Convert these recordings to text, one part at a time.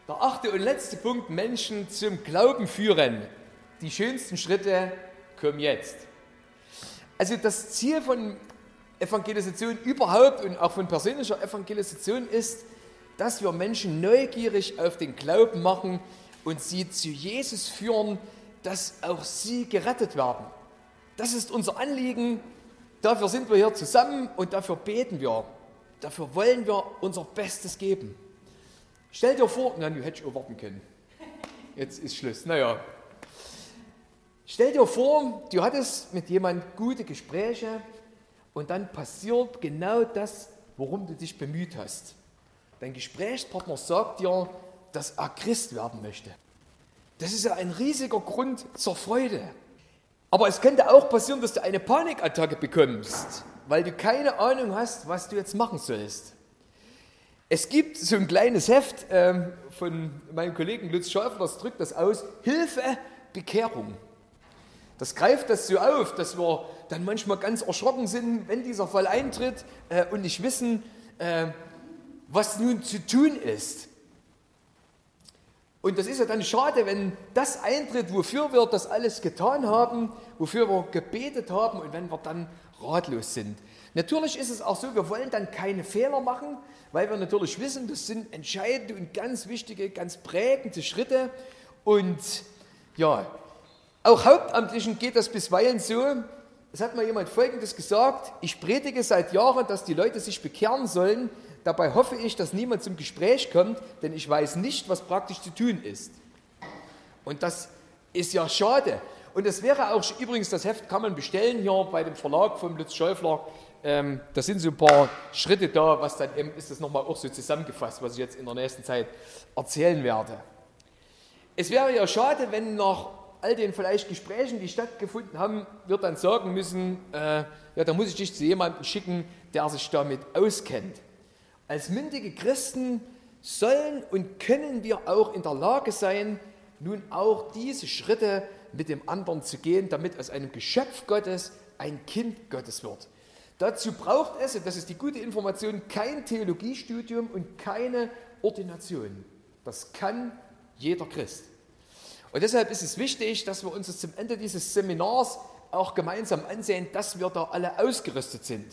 Der 8. und letzte Punkt, Menschen zum Glauben führen. Die schönsten Schritte kommen jetzt. Also das Ziel von Evangelisation überhaupt und auch von persönlicher Evangelisation ist, dass wir Menschen neugierig auf den Glauben machen und sie zu Jesus führen, dass auch sie gerettet werden. Das ist unser Anliegen, dafür sind wir hier zusammen und dafür beten wir. Dafür wollen wir unser Bestes geben. Stell dir vor, du hättest auch warten können. Jetzt ist Schluss. Naja. Stell dir vor, du hattest mit jemandem gute Gespräche und dann passiert genau das, worum du dich bemüht hast. Dein Gesprächspartner sagt dir, dass er Christ werden möchte. Das ist ja ein riesiger Grund zur Freude. Aber es könnte auch passieren, dass du eine Panikattacke bekommst, weil du keine Ahnung hast, was du jetzt machen sollst. Es gibt so ein kleines Heft von meinem Kollegen Lutz Schäfer, das drückt das aus, Hilfe, Bekehrung. Das greift das so auf, dass wir dann manchmal ganz erschrocken sind, wenn dieser Fall eintritt und nicht wissen, was nun zu tun ist. Und das ist ja dann schade, wenn das eintritt, wofür wir das alles getan haben, wofür wir gebetet haben und wenn wir dann ratlos sind. Natürlich ist es auch so, wir wollen dann keine Fehler machen, weil wir natürlich wissen, das sind entscheidende und ganz wichtige, ganz prägende Schritte. Und ja, auch Hauptamtlichen geht das bisweilen so. Es hat mal jemand Folgendes gesagt: Ich predige seit Jahren, dass die Leute sich bekehren sollen. Dabei hoffe ich, dass niemand zum Gespräch kommt, denn ich weiß nicht, was praktisch zu tun ist. Und das ist ja schade. Und es wäre auch, übrigens, das Heft kann man bestellen hier bei dem Verlag von Lutz Schäufler. Da sind so ein paar Schritte da, was dann eben ist das nochmal auch so zusammengefasst, was ich jetzt in der nächsten Zeit erzählen werde. Es wäre ja schade, wenn nach all den vielleicht Gesprächen, die stattgefunden haben, wir dann sagen müssen, ja, da muss ich dich zu jemandem schicken, der sich damit auskennt. Als mündige Christen sollen und können wir auch in der Lage sein, nun auch diese Schritte mit dem anderen zu gehen, damit aus einem Geschöpf Gottes ein Kind Gottes wird. Dazu braucht es, und das ist die gute Information, kein Theologiestudium und keine Ordination. Das kann jeder Christ. Und deshalb ist es wichtig, dass wir uns zum Ende dieses Seminars auch gemeinsam ansehen, dass wir da alle ausgerüstet sind.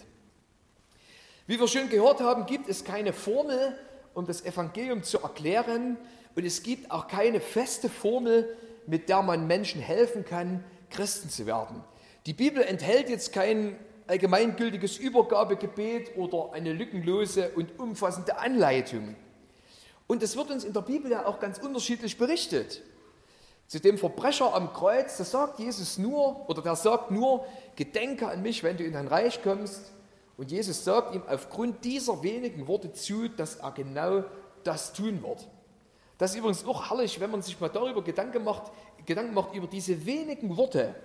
Wie wir schon gehört haben, gibt es keine Formel, um das Evangelium zu erklären, und es gibt auch keine feste Formel, mit der man Menschen helfen kann, Christen zu werden. Die Bibel enthält jetzt kein allgemeingültiges Übergabegebet oder eine lückenlose und umfassende Anleitung. Und es wird uns in der Bibel ja auch ganz unterschiedlich berichtet. Zu dem Verbrecher am Kreuz, da sagt Jesus nur, oder der sagt nur, gedenke an mich, wenn du in dein Reich kommst. Und Jesus sagt ihm aufgrund dieser wenigen Worte zu, dass er genau das tun wird. Das ist übrigens auch herrlich, wenn man sich mal darüber Gedanken macht über diese wenigen Worte,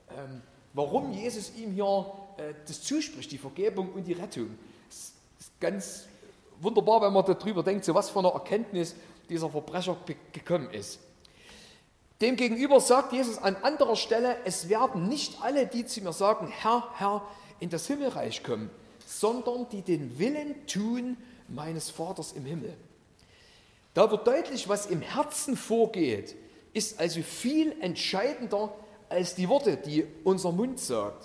warum Jesus ihm hier das zuspricht, die Vergebung und die Rettung. Das ist ganz wunderbar, wenn man darüber denkt, so was für eine Erkenntnis dieser Verbrecher gekommen ist. Demgegenüber sagt Jesus an anderer Stelle, es werden nicht alle, die zu mir sagen, Herr, Herr, in das Himmelreich kommen, sondern die den Willen tun meines Vaters im Himmel. Da wird deutlich, was im Herzen vorgeht, ist also viel entscheidender als die Worte, die unser Mund sagt.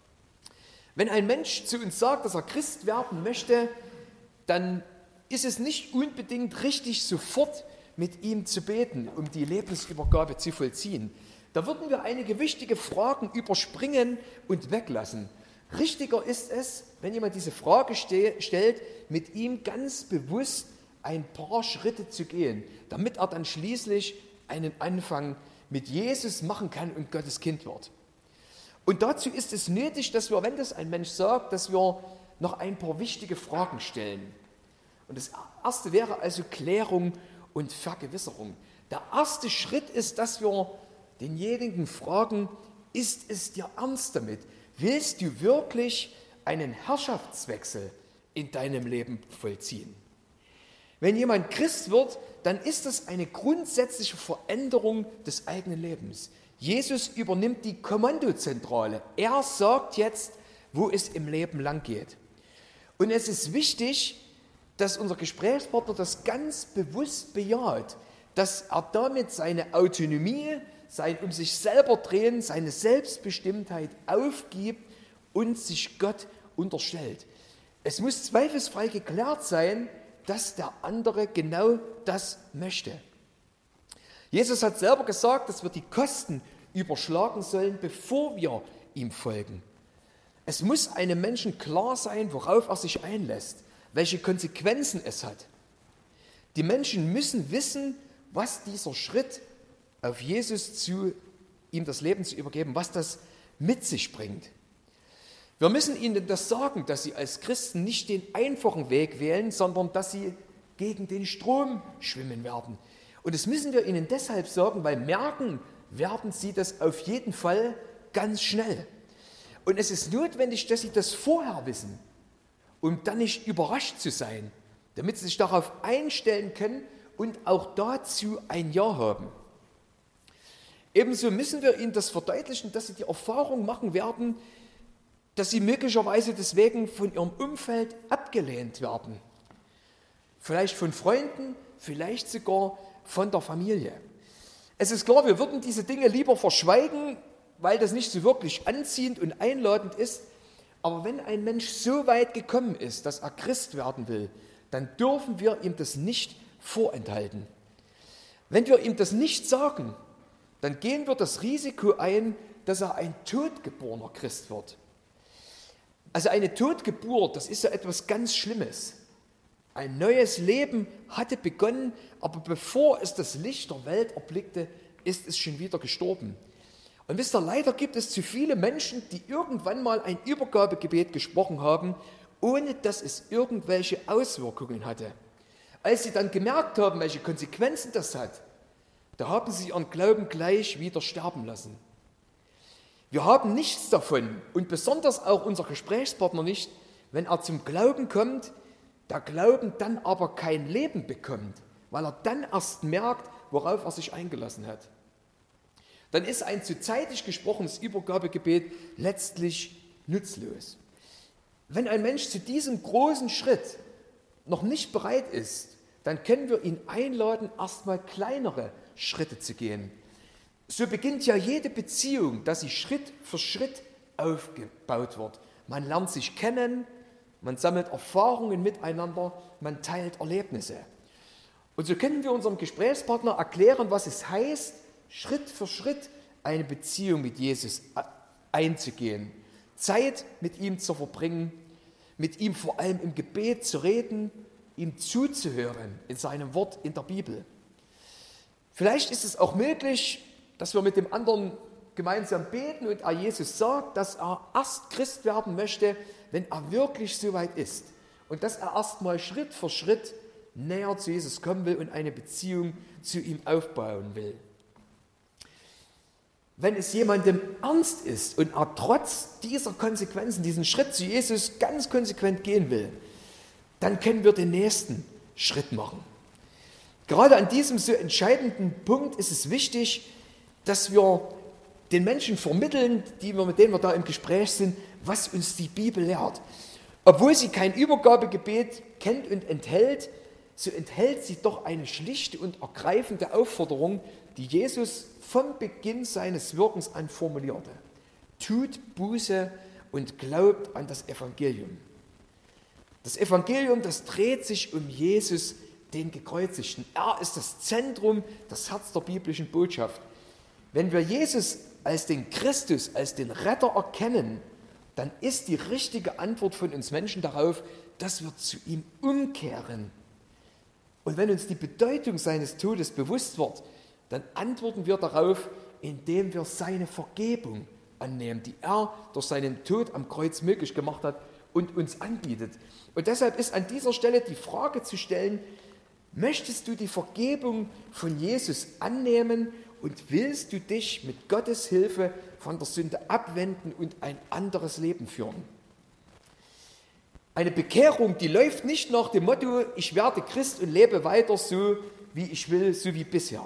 Wenn ein Mensch zu uns sagt, dass er Christ werden möchte, dann ist es nicht unbedingt richtig, sofort mit ihm zu beten, um die Lebensübergabe zu vollziehen. Da würden wir einige wichtige Fragen überspringen und weglassen. Richtiger ist es, wenn jemand diese Frage stellt, mit ihm ganz bewusst ein paar Schritte zu gehen, damit er dann schließlich einen Anfang mit Jesus machen kann und Gottes Kind wird. Und dazu ist es nötig, dass wir, wenn das ein Mensch sagt, dass wir noch ein paar wichtige Fragen stellen. Und das erste wäre also Klärung und Vergewisserung. Der erste Schritt ist, dass wir denjenigen fragen, ist es dir ernst damit? Willst du wirklich einen Herrschaftswechsel in deinem Leben vollziehen? Wenn jemand Christ wird, dann ist das eine grundsätzliche Veränderung des eigenen Lebens. Jesus übernimmt die Kommandozentrale. Er sagt jetzt, wo es im Leben lang geht. Und es ist wichtig, dass unser Gesprächspartner das ganz bewusst bejaht. dass er damit seine Autonomie, sein um sich selber drehen, seine Selbstbestimmtheit aufgibt und sich Gott unterstellt. Es muss zweifelsfrei geklärt sein, dass der andere genau das möchte. Jesus hat selber gesagt, dass wir die Kosten überschlagen sollen, bevor wir ihm folgen. Es muss einem Menschen klar sein, worauf er sich einlässt, welche Konsequenzen es hat. Die Menschen müssen wissen, was dieser Schritt auf Jesus zu, ihm das Leben zu übergeben, was das mit sich bringt. Wir müssen ihnen das sagen, dass sie als Christen nicht den einfachen Weg wählen, sondern dass sie gegen den Strom schwimmen werden. Und das müssen wir ihnen deshalb sagen, weil merken werden sie das auf jeden Fall ganz schnell. Und es ist notwendig, dass sie das vorher wissen, um dann nicht überrascht zu sein, damit sie sich darauf einstellen können und auch dazu ein Ja haben. Ebenso müssen wir ihnen das verdeutlichen, dass sie die Erfahrung machen werden, dass sie möglicherweise deswegen von ihrem Umfeld abgelehnt werden. Vielleicht von Freunden, vielleicht sogar von der Familie. Es ist klar, wir würden diese Dinge lieber verschweigen, weil das nicht so wirklich anziehend und einladend ist. Aber wenn ein Mensch so weit gekommen ist, dass er Christ werden will, dann dürfen wir ihm das nicht vorenthalten. Wenn wir ihm das nicht sagen, dann gehen wir das Risiko ein, dass er ein totgeborener Christ wird. Also eine Totgeburt, das ist ja etwas ganz Schlimmes. Ein neues Leben hatte begonnen, aber bevor es das Licht der Welt erblickte, ist es schon wieder gestorben. Und wisst ihr, leider gibt es zu viele Menschen, die irgendwann mal ein Übergabegebet gesprochen haben, ohne dass es irgendwelche Auswirkungen hatte. Als sie dann gemerkt haben, welche Konsequenzen das hat, da haben sie ihren Glauben gleich wieder sterben lassen. Wir haben nichts davon und besonders auch unser Gesprächspartner nicht, wenn er zum Glauben kommt, der Glauben dann aber kein Leben bekommt, weil er dann erst merkt, worauf er sich eingelassen hat. Dann ist ein zu zeitig gesprochenes Übergabegebet letztlich nutzlos. Wenn ein Mensch zu diesem großen Schritt noch nicht bereit ist, dann können wir ihn einladen, erstmal kleinere Schritte zu gehen. So beginnt ja jede Beziehung, dass sie Schritt für Schritt aufgebaut wird. Man lernt sich kennen, man sammelt Erfahrungen miteinander, man teilt Erlebnisse. Und so können wir unserem Gesprächspartner erklären, was es heißt, Schritt für Schritt eine Beziehung mit Jesus einzugehen, Zeit mit ihm zu verbringen, mit ihm vor allem im Gebet zu reden, ihm zuzuhören in seinem Wort in der Bibel. Vielleicht ist es auch möglich, dass wir mit dem anderen gemeinsam beten und er Jesus sagt, dass er erst Christ werden möchte, wenn er wirklich so weit ist und dass er erstmal Schritt für Schritt näher zu Jesus kommen will und eine Beziehung zu ihm aufbauen will. Wenn es jemandem ernst ist und er trotz dieser Konsequenzen, diesen Schritt zu Jesus ganz konsequent gehen will, dann können wir den nächsten Schritt machen. Gerade an diesem so entscheidenden Punkt ist es wichtig, dass wir den Menschen vermitteln, mit denen wir da im Gespräch sind, was uns die Bibel lehrt. Obwohl sie kein Übergabegebet kennt und enthält, so enthält sie doch eine schlichte und ergreifende Aufforderung, die Jesus vom Beginn seines Wirkens an formulierte. Tut Buße und glaubt an das Evangelium. Das Evangelium, das dreht sich um Jesus, den Gekreuzigten. Er ist das Zentrum, das Herz der biblischen Botschaft. Wenn wir Jesus als den Christus, als den Retter erkennen, dann ist die richtige Antwort von uns Menschen darauf, dass wir zu ihm umkehren. Und wenn uns die Bedeutung seines Todes bewusst wird, dann antworten wir darauf, indem wir seine Vergebung annehmen, die er durch seinen Tod am Kreuz möglich gemacht hat und uns anbietet. Und deshalb ist an dieser Stelle die Frage zu stellen, möchtest du die Vergebung von Jesus annehmen und willst du dich mit Gottes Hilfe von der Sünde abwenden und ein anderes Leben führen? Eine Bekehrung, die läuft nicht nach dem Motto, ich werde Christ und lebe weiter so, wie ich will, so wie bisher.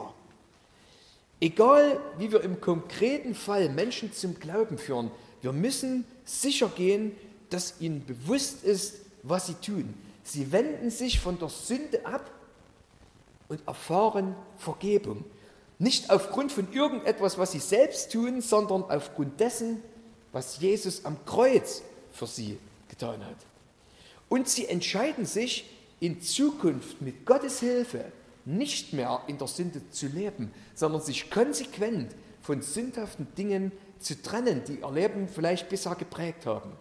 Egal, wie wir im konkreten Fall Menschen zum Glauben führen, wir müssen sicher gehen, dass ihnen bewusst ist, was sie tun. Sie wenden sich von der Sünde ab und erfahren Vergebung. Nicht aufgrund von irgendetwas, was sie selbst tun, sondern aufgrund dessen, was Jesus am Kreuz für sie getan hat. Und sie entscheiden sich, in Zukunft mit Gottes Hilfe nicht mehr in der Sünde zu leben, sondern sich konsequent von sündhaften Dingen zu trennen, die ihr Leben vielleicht bisher geprägt haben.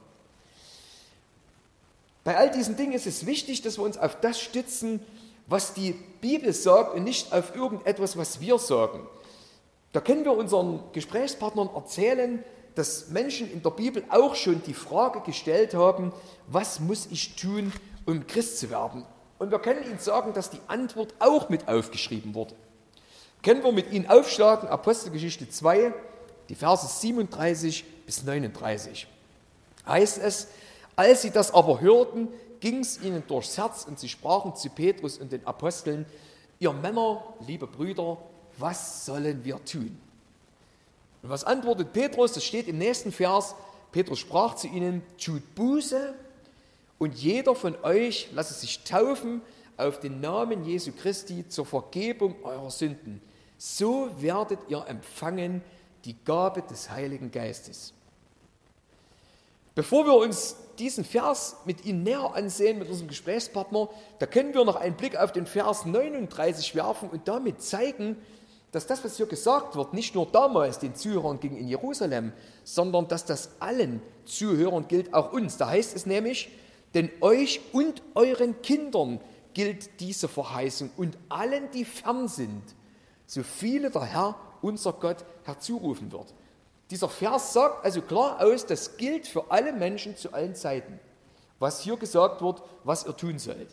Bei all diesen Dingen ist es wichtig, dass wir uns auf das stützen, was die Bibel sagt und nicht auf irgendetwas, was wir sagen. Da können wir unseren Gesprächspartnern erzählen, dass Menschen in der Bibel auch schon die Frage gestellt haben, was muss ich tun, um Christ zu werden? Und wir können ihnen sagen, dass die Antwort auch mit aufgeschrieben wurde. Können wir mit ihnen aufschlagen, Apostelgeschichte 2, die Verse 37 bis 39. Heißt es, als sie das aber hörten, ging es ihnen durchs Herz und sie sprachen zu Petrus und den Aposteln, ihr Männer, liebe Brüder, was sollen wir tun? Und was antwortet Petrus? Das steht im nächsten Vers. Petrus sprach zu ihnen, tut Buße und jeder von euch lasse sich taufen auf den Namen Jesu Christi zur Vergebung eurer Sünden. So werdet ihr empfangen die Gabe des Heiligen Geistes. Bevor wir uns diesen Vers mit Ihnen näher ansehen, mit unserem Gesprächspartner, da können wir noch einen Blick auf den Vers 39 werfen und damit zeigen, dass das, was hier gesagt wird, nicht nur damals den Zuhörern ging in Jerusalem, sondern dass das allen Zuhörern gilt, auch uns. Da heißt es nämlich, denn euch und euren Kindern gilt diese Verheißung und allen, die fern sind, so viele der Herr, unser Gott, herzurufen wird. Dieser Vers sagt also klar aus, das gilt für alle Menschen zu allen Zeiten, was hier gesagt wird, was ihr tun sollt.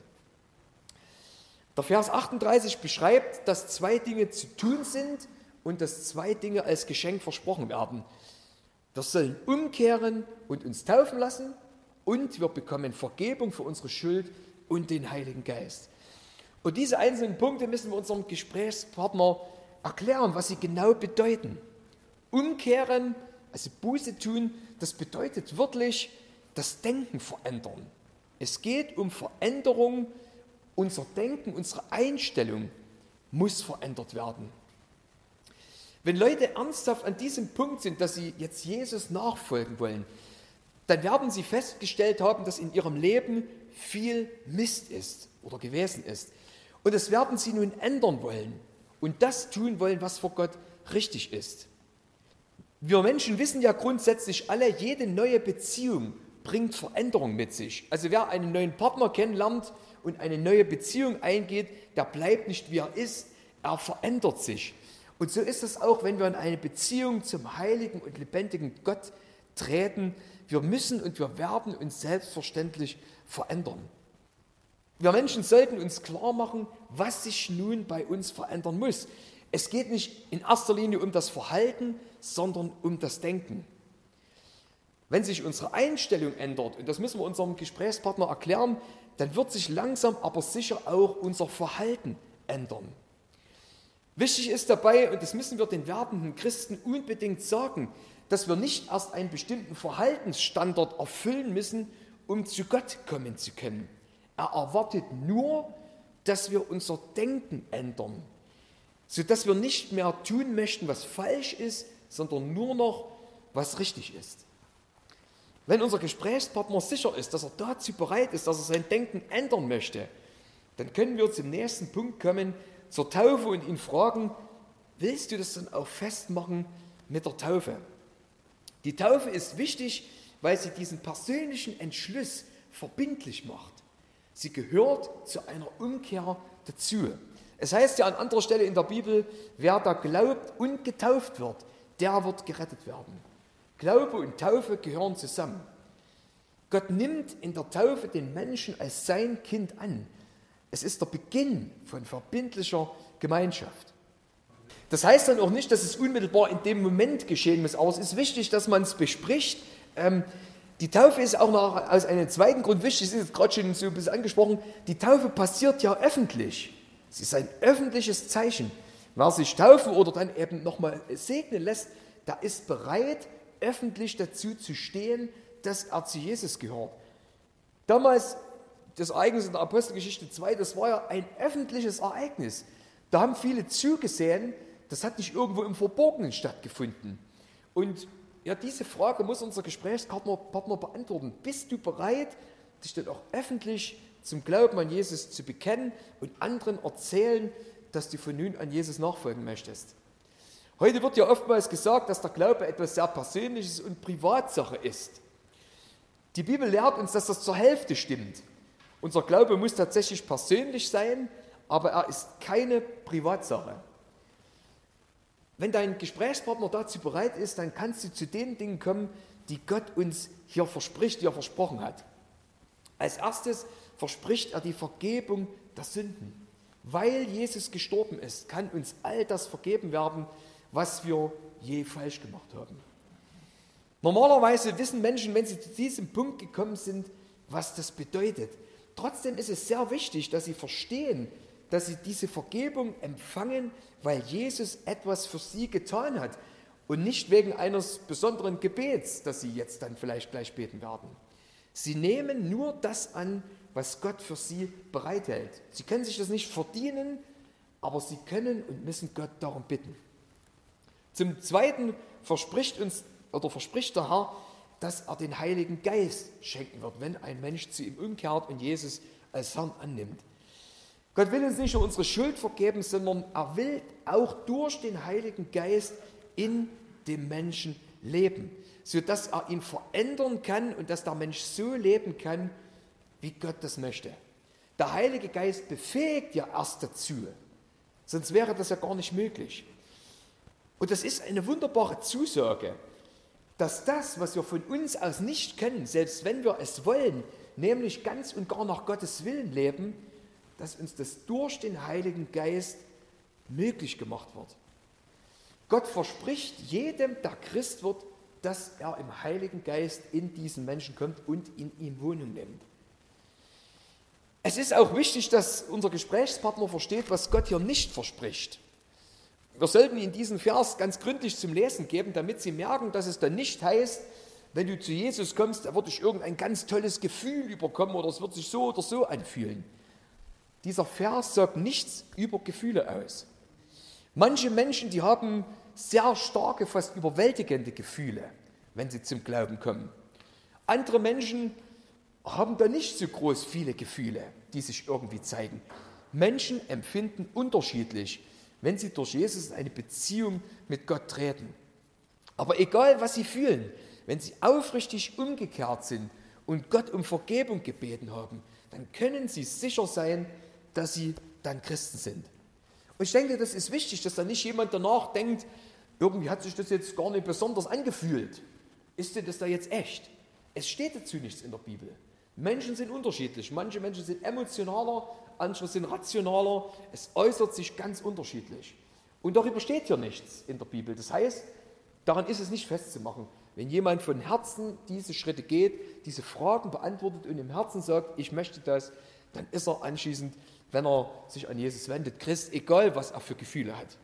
Der Vers 38 beschreibt, dass 2 Dinge zu tun sind und dass 2 Dinge als Geschenk versprochen werden. Wir sollen umkehren und uns taufen lassen und wir bekommen Vergebung für unsere Schuld und den Heiligen Geist. Und diese einzelnen Punkte müssen wir unserem Gesprächspartner erklären, was sie genau bedeuten. Umkehren, also Buße tun, das bedeutet wirklich das Denken verändern. Es geht um Veränderung. Unser Denken, unsere Einstellung muss verändert werden. Wenn Leute ernsthaft an diesem Punkt sind, dass sie jetzt Jesus nachfolgen wollen, dann werden sie festgestellt haben, dass in ihrem Leben viel Mist ist oder gewesen ist. Und das werden sie nun ändern wollen und das tun wollen, was vor Gott richtig ist. Wir Menschen wissen ja grundsätzlich alle, jede neue Beziehung bringt Veränderung mit sich. Also wer einen neuen Partner kennenlernt und eine neue Beziehung eingeht, der bleibt nicht, wie er ist, er verändert sich. Und so ist es auch, wenn wir in eine Beziehung zum heiligen und lebendigen Gott treten. Wir müssen und wir werden uns selbstverständlich verändern. Wir Menschen sollten uns klar machen, was sich nun bei uns verändern muss. Es geht nicht in erster Linie um das Verhalten, sondern um das Denken. Wenn sich unsere Einstellung ändert, und das müssen wir unserem Gesprächspartner erklären, dann wird sich langsam, aber sicher auch unser Verhalten ändern. Wichtig ist dabei, und das müssen wir den werdenden Christen unbedingt sagen, dass wir nicht erst einen bestimmten Verhaltensstandard erfüllen müssen, um zu Gott kommen zu können. Er erwartet nur, dass wir unser Denken ändern, sodass wir nicht mehr tun möchten, was falsch ist, sondern nur noch, was richtig ist. Wenn unser Gesprächspartner sicher ist, dass er dazu bereit ist, dass er sein Denken ändern möchte, dann können wir zum nächsten Punkt kommen, zur Taufe und ihn fragen, willst du das dann auch festmachen mit der Taufe? Die Taufe ist wichtig, weil sie diesen persönlichen Entschluss verbindlich macht. Sie gehört zu einer Umkehr dazu. Es heißt ja an anderer Stelle in der Bibel, wer da glaubt und getauft wird, der wird gerettet werden. Glaube und Taufe gehören zusammen. Gott nimmt in der Taufe den Menschen als sein Kind an. Es ist der Beginn von verbindlicher Gemeinschaft. Das heißt dann auch nicht, dass es unmittelbar in dem Moment geschehen muss, aber es ist wichtig, dass man es bespricht. Die Taufe ist auch noch aus einem zweiten Grund wichtig, das ist jetzt gerade schon so ein bisschen angesprochen, die Taufe passiert ja öffentlich. Es ist ein öffentliches Zeichen. Wer sich taufen oder dann eben nochmal segnen lässt, der ist bereit, öffentlich dazu zu stehen, dass er zu Jesus gehört. Damals, das Ereignis in der Apostelgeschichte 2, das war ja ein öffentliches Ereignis. Da haben viele zugesehen, das hat nicht irgendwo im Verborgenen stattgefunden. Und ja, diese Frage muss unser Gesprächspartner beantworten. Bist du bereit, dich dann auch öffentlich zum Glauben an Jesus zu bekennen und anderen erzählen, dass du von nun an Jesus nachfolgen möchtest? Heute wird ja oftmals gesagt, dass der Glaube etwas sehr Persönliches und Privatsache ist. Die Bibel lehrt uns, dass das zur Hälfte stimmt. Unser Glaube muss tatsächlich persönlich sein, aber er ist keine Privatsache. Wenn dein Gesprächspartner dazu bereit ist, dann kannst du zu den Dingen kommen, die Gott uns hier verspricht, die er versprochen hat. Als erstes verspricht er die Vergebung der Sünden. Weil Jesus gestorben ist, kann uns all das vergeben werden, was wir je falsch gemacht haben. Normalerweise wissen Menschen, wenn sie zu diesem Punkt gekommen sind, was das bedeutet. Trotzdem ist es sehr wichtig, dass sie verstehen, dass sie diese Vergebung empfangen, weil Jesus etwas für sie getan hat und nicht wegen eines besonderen Gebets, das sie jetzt dann vielleicht gleich beten werden. Sie nehmen nur das an, was Gott für sie bereithält. Sie können sich das nicht verdienen, aber sie können und müssen Gott darum bitten. Zum Zweiten verspricht der Herr, dass er den Heiligen Geist schenken wird, wenn ein Mensch zu ihm umkehrt und Jesus als Herrn annimmt. Gott will uns nicht nur unsere Schuld vergeben, sondern er will auch durch den Heiligen Geist in dem Menschen leben, sodass er ihn verändern kann und dass der Mensch so leben kann, wie Gott das möchte. Der Heilige Geist befähigt ja erst dazu, sonst wäre das ja gar nicht möglich. Und das ist eine wunderbare Zusage, dass das, was wir von uns aus nicht können, selbst wenn wir es wollen, nämlich ganz und gar nach Gottes Willen leben, dass uns das durch den Heiligen Geist möglich gemacht wird. Gott verspricht jedem, der Christ wird, dass er im Heiligen Geist in diesen Menschen kommt und in ihn Wohnung nimmt. Es ist auch wichtig, dass unser Gesprächspartner versteht, was Gott hier nicht verspricht. Wir sollten Ihnen diesen Vers ganz gründlich zum Lesen geben, damit Sie merken, dass es dann nicht heißt, wenn du zu Jesus kommst, da wird dich irgendein ganz tolles Gefühl überkommen oder es wird sich so oder so anfühlen. Dieser Vers sagt nichts über Gefühle aus. Manche Menschen, die haben sehr starke, fast überwältigende Gefühle, wenn sie zum Glauben kommen. Andere Menschen haben da nicht so groß viele Gefühle, die sich irgendwie zeigen. Menschen empfinden unterschiedlich, wenn sie durch Jesus in eine Beziehung mit Gott treten. Aber egal, was sie fühlen, wenn sie aufrichtig umgekehrt sind und Gott um Vergebung gebeten haben, dann können sie sicher sein, dass sie dann Christen sind. Und ich denke, das ist wichtig, dass da nicht jemand danach denkt, irgendwie hat sich das jetzt gar nicht besonders angefühlt. Ist denn das da jetzt echt? Es steht dazu nichts in der Bibel. Menschen sind unterschiedlich. Manche Menschen sind emotionaler, andere sind rationaler. Es äußert sich ganz unterschiedlich. Und darüber steht hier nichts in der Bibel. Das heißt, daran ist es nicht festzumachen. Wenn jemand von Herzen diese Schritte geht, diese Fragen beantwortet und im Herzen sagt, ich möchte das, dann ist er anschließend, wenn er sich an Jesus wendet, Christ, egal was er für Gefühle hat.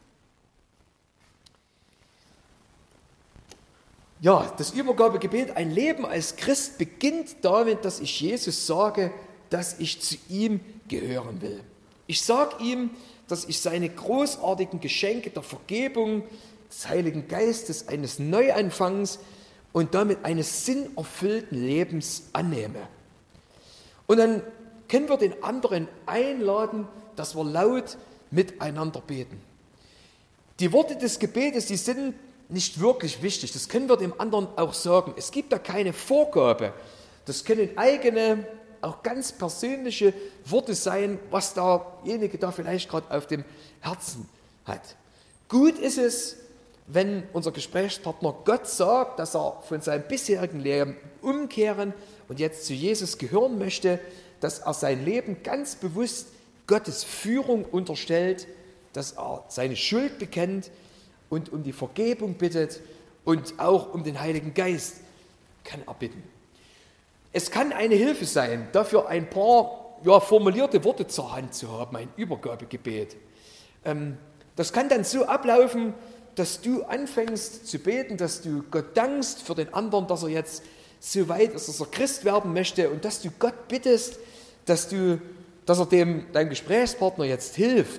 Ja, das Übergabegebet, ein Leben als Christ beginnt damit, dass ich Jesus sage, dass ich zu ihm gehören will. Ich sage ihm, dass ich seine großartigen Geschenke der Vergebung, des Heiligen Geistes, eines Neuanfangs und damit eines sinnerfüllten Lebens annehme. Und dann können wir den anderen einladen, dass wir laut miteinander beten. Die Worte des Gebetes, die sind nicht wirklich wichtig. Das können wir dem anderen auch sagen. Es gibt da keine Vorgabe. Das können eigene, auch ganz persönliche Worte sein, was derjenige da vielleicht gerade auf dem Herzen hat. Gut ist es, wenn unser Gesprächspartner Gott sagt, dass er von seinem bisherigen Leben umkehren und jetzt zu Jesus gehören möchte, dass er sein Leben ganz bewusst Gottes Führung unterstellt, dass er seine Schuld bekennt und um die Vergebung bittet und auch um den Heiligen Geist kann er bitten. Es kann eine Hilfe sein, dafür ein paar formulierte Worte zur Hand zu haben, ein Übergabegebet. Das kann dann so ablaufen, dass du anfängst zu beten, dass du Gott dankst für den anderen, dass er jetzt so weit ist, dass er Christ werden möchte und dass du Gott bittest, dass er deinem Gesprächspartner jetzt hilft,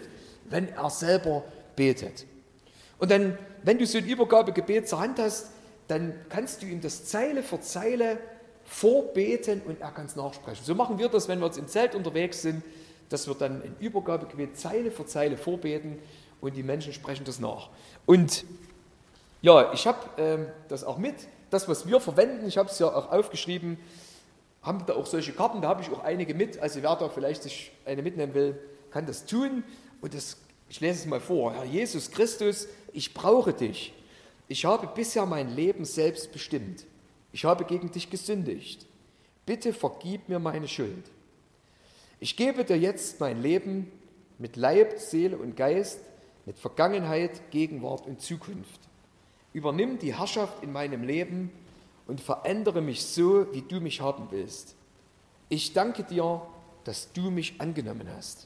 wenn er selber betet. Und dann, wenn du so ein Übergabegebet zur Hand hast, dann kannst du ihm das Zeile für Zeile vorbeten und er kann es nachsprechen. So machen wir das, wenn wir jetzt im Zelt unterwegs sind, dass wir dann ein Übergabegebet Zeile für Zeile vorbeten und die Menschen sprechen das nach. Und ja, ich habe das auch mit, das, was wir verwenden, ich habe es ja auch aufgeschrieben, haben da auch solche Karten, da habe ich auch einige mit, also wer da vielleicht sich eine mitnehmen will, kann das tun. Und ich lese es mal vor. Herr Jesus Christus, ich brauche dich. Ich habe bisher mein Leben selbst bestimmt. Ich habe gegen dich gesündigt. Bitte vergib mir meine Schuld. Ich gebe dir jetzt mein Leben mit Leib, Seele und Geist, mit Vergangenheit, Gegenwart und Zukunft. Übernimm die Herrschaft in meinem Leben und verändere mich so, wie du mich haben willst. Ich danke dir, dass du mich angenommen hast.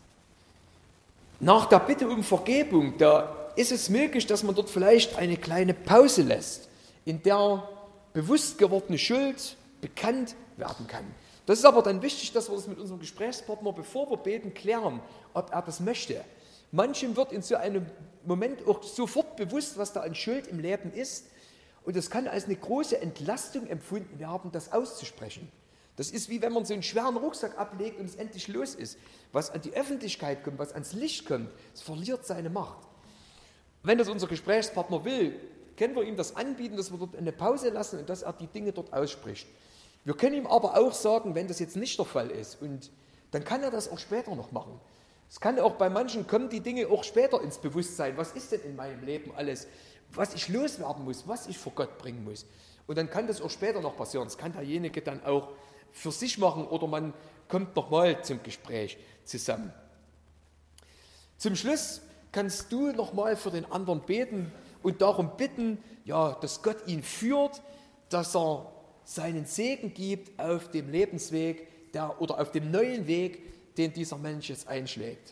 Nach der Bitte um Vergebung, da ist es möglich, dass man dort vielleicht eine kleine Pause lässt, in der bewusst gewordene Schuld bekannt werden kann. Das ist aber dann wichtig, dass wir das mit unserem Gesprächspartner, bevor wir beten, klären, ob er das möchte. Manchem wird in so einem Moment auch sofort bewusst, was da an Schuld im Leben ist. Und das kann als eine große Entlastung empfunden werden, das auszusprechen. Das ist wie wenn man so einen schweren Rucksack ablegt und es endlich los ist. Was an die Öffentlichkeit kommt, was ans Licht kommt, es verliert seine Macht. Wenn das unser Gesprächspartner will, können wir ihm das anbieten, dass wir dort eine Pause lassen und dass er die Dinge dort ausspricht. Wir können ihm aber auch sagen, wenn das jetzt nicht der Fall ist, und dann kann er das auch später noch machen. Es kann auch bei manchen kommen die Dinge auch später ins Bewusstsein. Was ist denn in meinem Leben alles, was ich loswerden muss, was ich vor Gott bringen muss? Und dann kann das auch später noch passieren. Das kann derjenige dann auch für sich machen oder man kommt nochmal zum Gespräch zusammen. Zum Schluss kannst du nochmal für den anderen beten und darum bitten, ja, dass Gott ihn führt, dass er seinen Segen gibt auf dem Lebensweg oder auf dem neuen Weg, den dieser Mensch jetzt einschlägt.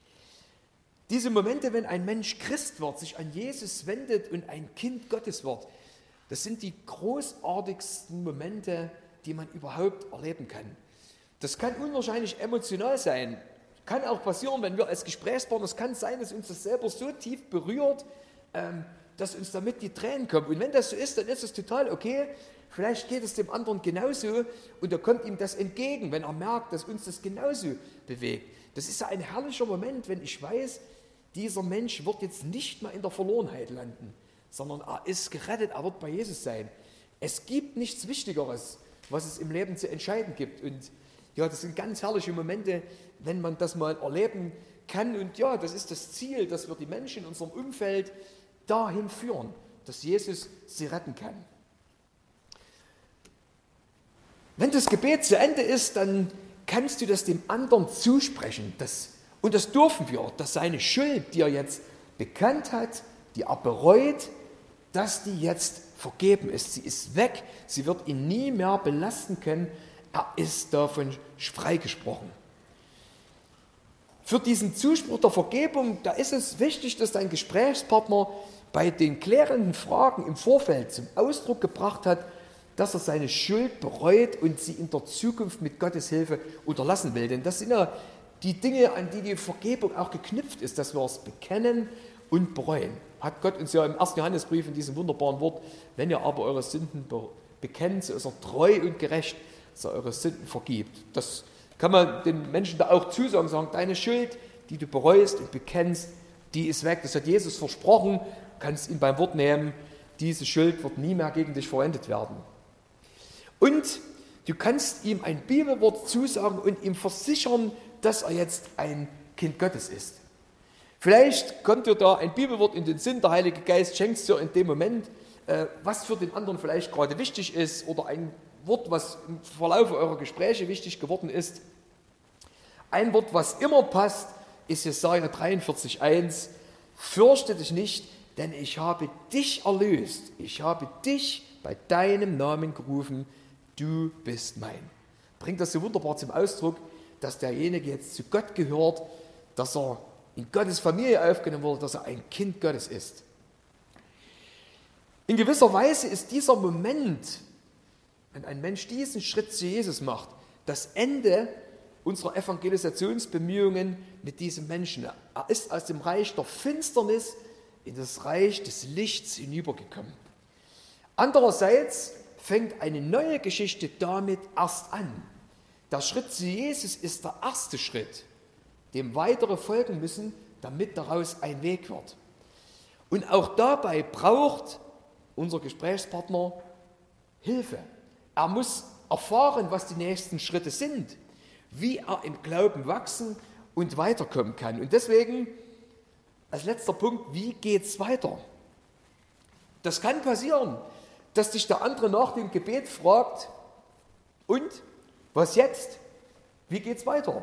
Diese Momente, wenn ein Mensch Christ wird, sich an Jesus wendet und ein Kind Gottes wird, das sind die großartigsten Momente, die man überhaupt erleben kann. Das kann unwahrscheinlich emotional sein. Kann auch passieren, wenn wir als Gesprächspartner, es kann sein, dass uns das selber so tief berührt, dass uns damit die Tränen kommen. Und wenn das so ist, dann ist es total okay. Vielleicht geht es dem anderen genauso und da kommt ihm das entgegen, wenn er merkt, dass uns das genauso bewegt. Das ist ja ein herrlicher Moment, wenn ich weiß, dieser Mensch wird jetzt nicht mehr in der Verlorenheit landen, sondern er ist gerettet, er wird bei Jesus sein. Es gibt nichts Wichtigeres, was es im Leben zu entscheiden gibt. Und ja, das sind ganz herrliche Momente, wenn man das mal erleben kann. Und ja, das ist das Ziel, dass wir die Menschen in unserem Umfeld dahin führen, dass Jesus sie retten kann. Wenn das Gebet zu Ende ist, dann kannst du das dem anderen zusprechen. Und das dürfen wir, dass seine Schuld, die er jetzt bekannt hat, die er bereut, dass die jetzt vergeben ist. Sie ist weg, sie wird ihn nie mehr belasten können. Er ist davon freigesprochen. Für diesen Zuspruch der Vergebung, da ist es wichtig, dass dein Gesprächspartner bei den klärenden Fragen im Vorfeld zum Ausdruck gebracht hat, dass er seine Schuld bereut und sie in der Zukunft mit Gottes Hilfe unterlassen will. Denn das sind ja die Dinge, an die die Vergebung auch geknüpft ist, dass wir es bekennen und bereuen. Hat Gott uns ja im 1. Johannesbrief in diesem wunderbaren Wort, wenn ihr aber eure Sünden bekennt, so ist er treu und gerecht, dass er eure Sünden vergibt. Das kann man den Menschen da auch zusagen, sagen, deine Schuld, die du bereust und bekennst, die ist weg. Das hat Jesus versprochen, kannst ihn beim Wort nehmen, diese Schuld wird nie mehr gegen dich verwendet werden. Und du kannst ihm ein Bibelwort zusagen und ihm versichern, dass er jetzt ein Kind Gottes ist. Vielleicht kommt dir da ein Bibelwort in den Sinn, der Heilige Geist schenkt es dir in dem Moment, was für den anderen vielleicht gerade wichtig ist oder ein Wort, was im Verlauf eurer Gespräche wichtig geworden ist. Ein Wort, was immer passt, ist Jesaja 43,1. Fürchte dich nicht, denn ich habe dich erlöst. Ich habe dich bei deinem Namen gerufen. Du bist mein. Bringt das so wunderbar zum Ausdruck, dass derjenige jetzt zu Gott gehört, dass er in Gottes Familie aufgenommen wurde, dass er ein Kind Gottes ist. In gewisser Weise ist dieser Moment, wenn ein Mensch diesen Schritt zu Jesus macht, das Ende unserer Evangelisationsbemühungen mit diesem Menschen. Er ist aus dem Reich der Finsternis in das Reich des Lichts hinübergekommen. Andererseits fängt eine neue Geschichte damit erst an. Der Schritt zu Jesus ist der erste Schritt, dem weitere folgen müssen, damit daraus ein Weg wird. Und auch dabei braucht unser Gesprächspartner Hilfe. Er muss erfahren, was die nächsten Schritte sind, wie er im Glauben wachsen und weiterkommen kann. Und deswegen als letzter Punkt, wie geht es weiter? Das kann passieren, dass dich der andere nach dem Gebet fragt, und was jetzt? Wie geht es weiter?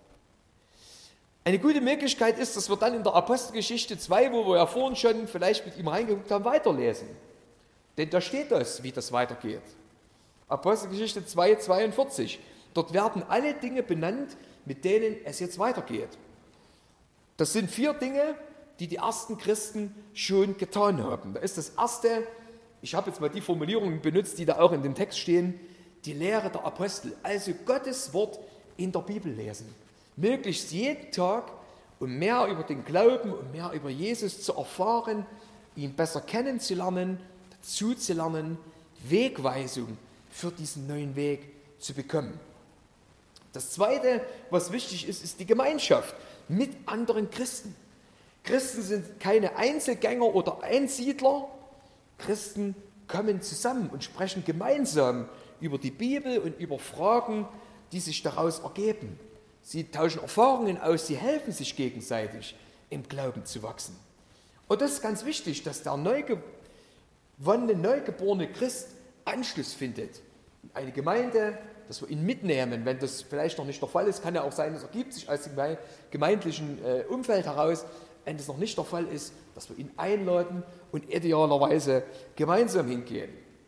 Eine gute Möglichkeit ist, dass wir dann in der Apostelgeschichte 2, wo wir ja vorhin schon vielleicht mit ihm reingeguckt haben, weiterlesen. Denn da steht das, wie das weitergeht. Apostelgeschichte 2, 42. Dort werden alle Dinge benannt, mit denen es jetzt weitergeht. Das sind 4 Dinge, die die ersten Christen schon getan haben. Da ist das erste, ich habe jetzt mal die Formulierungen benutzt, die da auch in dem Text stehen, die Lehre der Apostel. Also Gottes Wort in der Bibel lesen. Möglichst jeden Tag, um mehr über den Glauben, um mehr über Jesus zu erfahren, ihn besser kennenzulernen, dazu zu lernen, Wegweisung für diesen neuen Weg zu bekommen. Das Zweite, was wichtig ist, ist die Gemeinschaft mit anderen Christen. Christen sind keine Einzelgänger oder Einsiedler. Christen kommen zusammen und sprechen gemeinsam über die Bibel und über Fragen, die sich daraus ergeben. Sie tauschen Erfahrungen aus, sie helfen sich gegenseitig, im Glauben zu wachsen. Und das ist ganz wichtig, dass der neugeborene Christ Anschluss findet. Eine Gemeinde, dass wir ihn mitnehmen. Wenn das vielleicht noch nicht der Fall ist, kann ja auch sein, es ergibt sich aus dem gemeindlichen Umfeld heraus. Wenn das noch nicht der Fall ist, dass wir ihn einladen und idealerweise gemeinsam hingehen.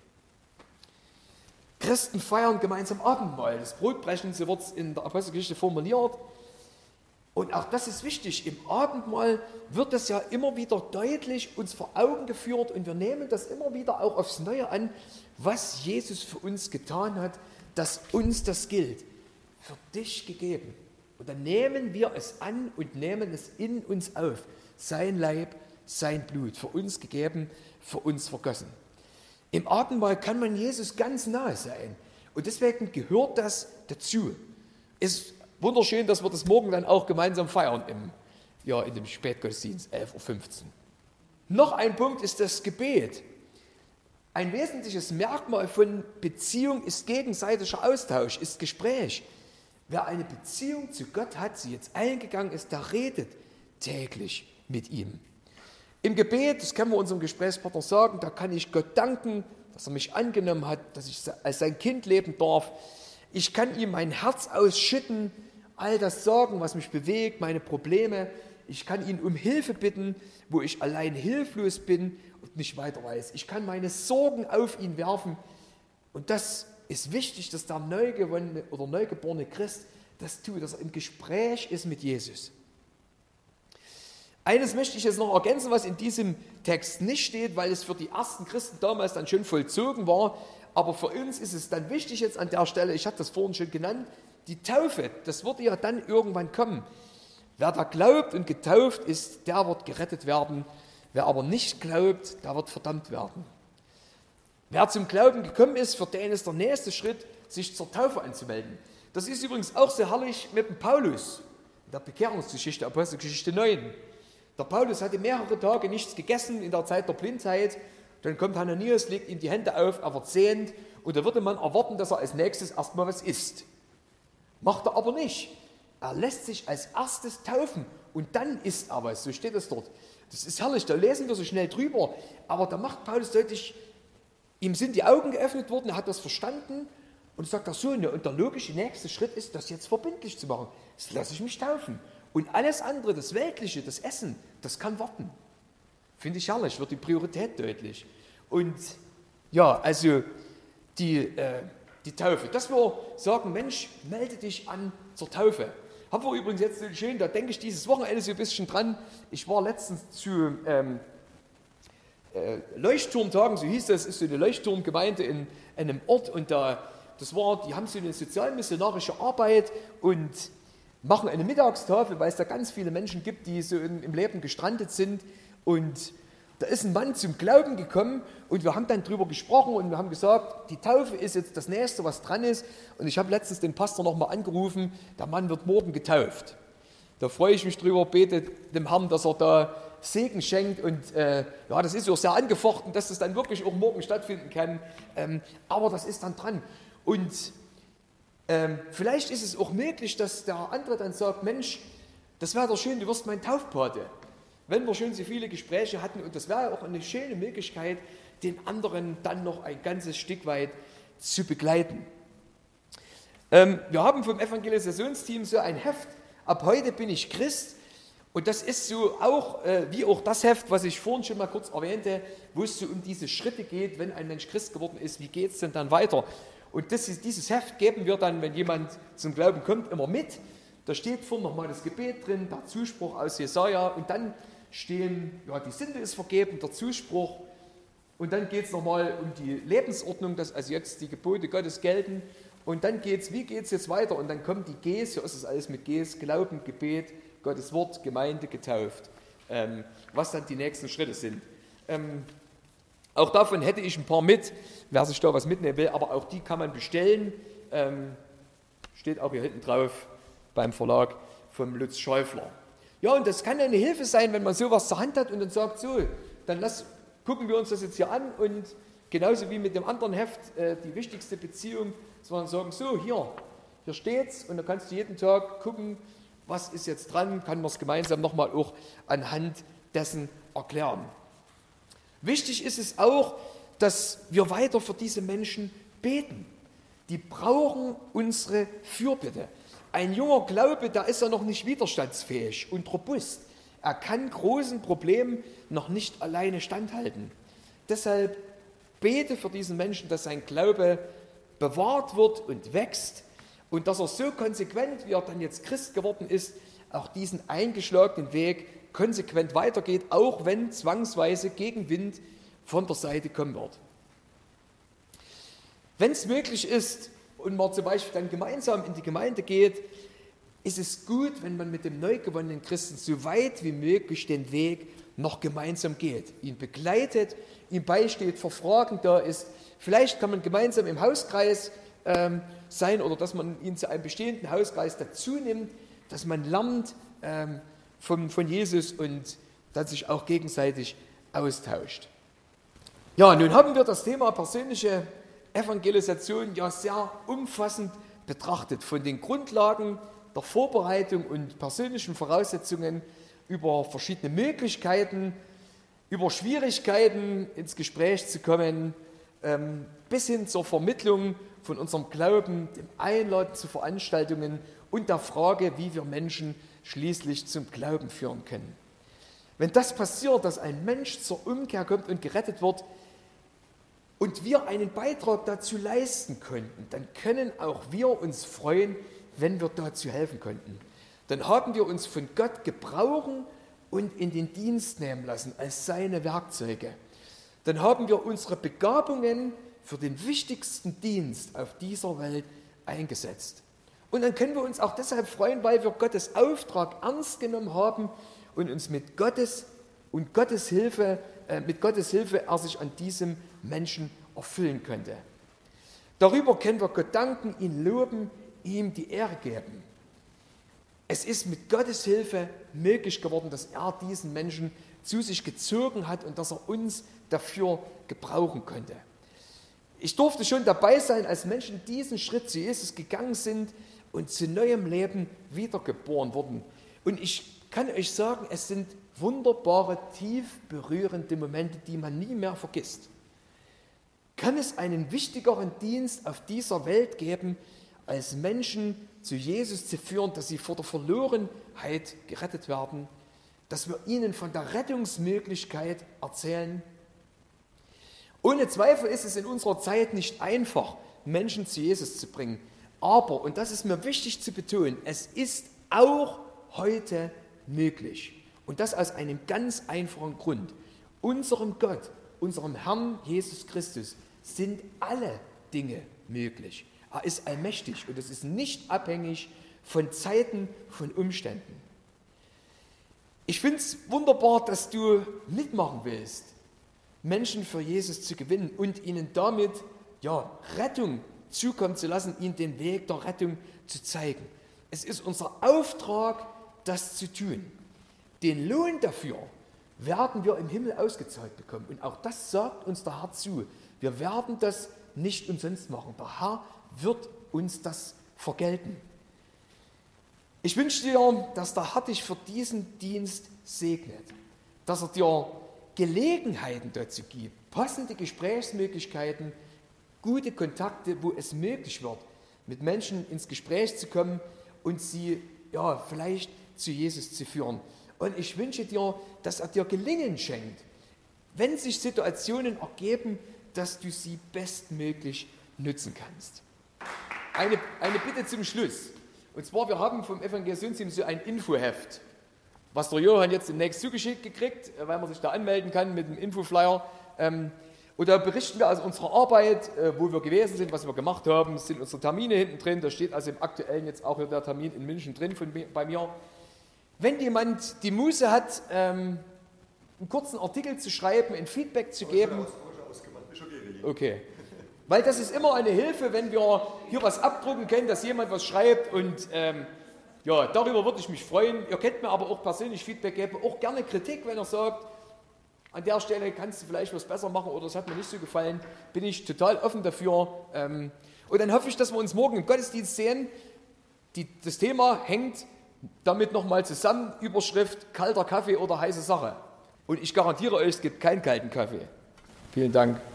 Christen feiern gemeinsam Abendmahl, das Brotbrechen, so wird es in der Apostelgeschichte formuliert. Und auch das ist wichtig, im Abendmahl wird es ja immer wieder deutlich uns vor Augen geführt und wir nehmen das immer wieder auch aufs Neue an, was Jesus für uns getan hat, dass uns das gilt, für dich gegeben. Und dann nehmen wir es an und nehmen es in uns auf. Sein Leib, sein Blut, für uns gegeben, für uns vergossen. Im Abendmahl kann man Jesus ganz nahe sein. Und deswegen gehört das dazu. Es ist wunderschön, dass wir das morgen dann auch gemeinsam feiern in dem Spätgottesdienst, 11.15 Uhr. Noch ein Punkt ist das Gebet. Ein wesentliches Merkmal von Beziehung ist gegenseitiger Austausch, ist Gespräch. Wer eine Beziehung zu Gott hat, sie jetzt eingegangen ist, der redet täglich mit ihm. Im Gebet, das können wir unserem Gesprächspartner sagen, da kann ich Gott danken, dass er mich angenommen hat, dass ich als sein Kind leben darf. Ich kann ihm mein Herz ausschütten, all das sagen, was mich bewegt, meine Probleme. Ich kann ihn um Hilfe bitten, wo ich allein hilflos bin und nicht weiter weiß. Ich kann meine Sorgen auf ihn werfen. Und das ist wichtig, dass der neugewonnene oder neugeborene Christ das tut, dass er im Gespräch ist mit Jesus. Eines möchte ich jetzt noch ergänzen, was in diesem Text nicht steht, weil es für die ersten Christen damals dann schon vollzogen war. Aber für uns ist es dann wichtig jetzt an der Stelle, ich habe das vorhin schon genannt, die Taufe, das wird ja dann irgendwann kommen. Wer da glaubt und getauft ist, der wird gerettet werden. Wer aber nicht glaubt, der wird verdammt werden. Wer zum Glauben gekommen ist, für den ist der nächste Schritt, sich zur Taufe anzumelden. Das ist übrigens auch so herrlich mit dem Paulus, in der Bekehrungsgeschichte, Apostelgeschichte 9. Der Paulus hatte mehrere Tage nichts gegessen in der Zeit der Blindheit. Dann kommt Hananias, legt ihm die Hände auf, er wird sehend. Und da würde man erwarten, dass er als nächstes erstmal was isst. Macht er aber nicht. Er lässt sich als erstes taufen und dann isst er was. So steht es dort. Das ist herrlich, da lesen wir so schnell drüber. Aber da macht Paulus deutlich, ihm sind die Augen geöffnet worden, er hat das verstanden und sagt, ach so, und der logische nächste Schritt ist, das jetzt verbindlich zu machen. Jetzt lasse ich mich taufen. Und alles andere, das Weltliche, das Essen, das kann warten. Finde ich herrlich, wird die Priorität deutlich. Und ja, also die Taufe, dass wir sagen, Mensch, melde dich an zur Taufe. Haben wir übrigens jetzt so schön, da denke ich dieses Wochenende so ein bisschen dran. Ich war letztens zu Leuchtturmtagen, so hieß das, ist so eine Leuchtturmgemeinde in einem Ort und da die haben so eine sozialmissionarische Arbeit und machen eine Mittagstafel, weil es da ganz viele Menschen gibt, die so im Leben gestrandet sind. Und da ist ein Mann zum Glauben gekommen und wir haben dann drüber gesprochen und wir haben gesagt, die Taufe ist jetzt das Nächste, was dran ist. Und ich habe letztens den Pastor nochmal angerufen, der Mann wird morgen getauft. Da freue ich mich drüber, bete dem Herrn, dass er da Segen schenkt. Und das ist ja sehr angefochten, dass das dann wirklich auch morgen stattfinden kann. Aber das ist dann dran. Und vielleicht ist es auch möglich, dass der andere dann sagt, Mensch, das wäre doch schön, du wirst mein Taufpate. Wenn wir schon so viele Gespräche hatten, und das wäre ja auch eine schöne Möglichkeit, den anderen dann noch ein ganzes Stück weit zu begleiten. Wir haben vom Evangelisationsteam so ein Heft, ab heute bin ich Christ, und das ist so auch, wie auch das Heft, was ich vorhin schon mal kurz erwähnte, wo es so um diese Schritte geht, wenn ein Mensch Christ geworden ist, wie geht es denn dann weiter? Und dieses Heft geben wir dann, wenn jemand zum Glauben kommt, immer mit. Da steht vorne nochmal das Gebet drin, der Zuspruch aus Jesaja, und dann stehen, die Sünde ist vergeben, der Zuspruch, und dann geht es nochmal um die Lebensordnung, dass also jetzt die Gebote Gottes gelten, und dann wie geht es jetzt weiter? Und dann kommen die Gs, so ist es alles mit Gs, Glauben, Gebet, Gottes Wort, Gemeinde, getauft, was dann die nächsten Schritte sind. Auch davon hätte ich ein paar mit, wer sich da was mitnehmen will, aber auch die kann man bestellen, steht auch hier hinten drauf beim Verlag vom Lutz Schäufler. Ja, und das kann eine Hilfe sein, wenn man sowas zur Hand hat und dann sagt, so, dann gucken wir uns das jetzt hier an, und genauso wie mit dem anderen Heft, die wichtigste Beziehung, dass wir dann sagen, so, hier steht's, und dann kannst du jeden Tag gucken, was ist jetzt dran, kann man es gemeinsam nochmal auch anhand dessen erklären. Wichtig ist es auch, dass wir weiter für diese Menschen beten. Die brauchen unsere Fürbitte. Ein junger Glaube, der ist ja noch nicht widerstandsfähig und robust. Er kann großen Problemen noch nicht alleine standhalten. Deshalb bete für diesen Menschen, dass sein Glaube bewahrt wird und wächst und dass er so konsequent, wie er dann jetzt Christ geworden ist, auch diesen eingeschlagenen Weg konsequent weitergeht, auch wenn zwangsweise Gegenwind von der Seite kommen wird. Wenn es möglich ist und man zum Beispiel dann gemeinsam in die Gemeinde geht, ist es gut, wenn man mit dem neu gewonnenen Christen so weit wie möglich den Weg noch gemeinsam geht, ihn begleitet, ihm beisteht, für Fragen da ist. Vielleicht kann man gemeinsam im Hauskreis sein oder dass man ihn zu einem bestehenden Hauskreis dazu nimmt, dass man lernt von Jesus und dann sich auch gegenseitig austauscht. Ja, nun haben wir das Thema persönliche Evangelisation ja sehr umfassend betrachtet, von den Grundlagen der Vorbereitung und persönlichen Voraussetzungen über verschiedene Möglichkeiten, über Schwierigkeiten ins Gespräch zu kommen, bis hin zur Vermittlung von unserem Glauben, dem Einladen zu Veranstaltungen und der Frage, wie wir Menschen schließlich zum Glauben führen können. Wenn das passiert, dass ein Mensch zur Umkehr kommt und gerettet wird und wir einen Beitrag dazu leisten könnten, dann können auch wir uns freuen, wenn wir dazu helfen könnten. Dann haben wir uns von Gott gebrauchen und in den Dienst nehmen lassen als seine Werkzeuge. Dann haben wir unsere Begabungen für den wichtigsten Dienst auf dieser Welt eingesetzt. Und dann können wir uns auch deshalb freuen, weil wir Gottes Auftrag ernst genommen haben und uns mit Gottes Hilfe er sich an diesem Menschen erfüllen könnte. Darüber können wir Gott danken, ihn loben, ihm die Ehre geben. Es ist mit Gottes Hilfe möglich geworden, dass er diesen Menschen zu sich gezogen hat und dass er uns dafür gebrauchen konnte. Ich durfte schon dabei sein, als Menschen diesen Schritt zu Jesus gegangen sind und zu neuem Leben wiedergeboren wurden. Und ich kann euch sagen, es sind wunderbare, tief berührende Momente, die man nie mehr vergisst. Kann es einen wichtigeren Dienst auf dieser Welt geben, als Menschen zu Jesus zu führen, dass sie vor der Verlorenheit gerettet werden, dass wir ihnen von der Rettungsmöglichkeit erzählen? Ohne Zweifel ist es in unserer Zeit nicht einfach, Menschen zu Jesus zu bringen. Aber, und das ist mir wichtig zu betonen, es ist auch heute möglich. Und das aus einem ganz einfachen Grund. Unserem Gott, unserem Herrn Jesus Christus sind alle Dinge möglich. Er ist allmächtig und es ist nicht abhängig von Zeiten, von Umständen. Ich finde es wunderbar, dass du mitmachen willst, Menschen für Jesus zu gewinnen und ihnen damit Rettung zukommen zu lassen, ihnen den Weg der Rettung zu zeigen. Es ist unser Auftrag, das zu tun. Den Lohn dafür werden wir im Himmel ausgezahlt bekommen. Und auch das sagt uns der Herr zu. Wir werden das nicht umsonst machen. Der Herr wird uns das vergelten. Ich wünsche dir, dass der Herr dich für diesen Dienst segnet, dass er dir Gelegenheiten dazu gibt, passende Gesprächsmöglichkeiten, gute Kontakte, wo es möglich wird, mit Menschen ins Gespräch zu kommen und sie vielleicht zu Jesus zu führen. Und ich wünsche dir, dass er dir Gelingen schenkt, wenn sich Situationen ergeben, dass du sie bestmöglich nutzen kannst. Eine Bitte zum Schluss. Und zwar, wir haben vom Evangelisationsteam so ein Infoheft, was der Johann jetzt demnächst zugeschickt gekriegt, weil man sich da anmelden kann mit dem Infoflyer. Und da berichten wir aus unserer Arbeit, wo wir gewesen sind, was wir gemacht haben. Es sind unsere Termine hinten drin. Da steht also im Aktuellen jetzt auch der Termin in München drin bei mir. Wenn jemand die Muße hat, einen kurzen Artikel zu schreiben, ein Feedback zu geben. Okay. Weil das ist immer eine Hilfe, wenn wir hier was abdrucken können, dass jemand was schreibt und darüber würde ich mich freuen. Ihr könnt mir aber auch persönlich Feedback geben, auch gerne Kritik, wenn ihr sagt, an der Stelle kannst du vielleicht was besser machen oder es hat mir nicht so gefallen, bin ich total offen dafür. Und dann hoffe ich, dass wir uns morgen im Gottesdienst sehen. Das Thema hängt damit nochmal zusammen, Überschrift kalter Kaffee oder heiße Sache. Und ich garantiere euch, es gibt keinen kalten Kaffee. Vielen Dank.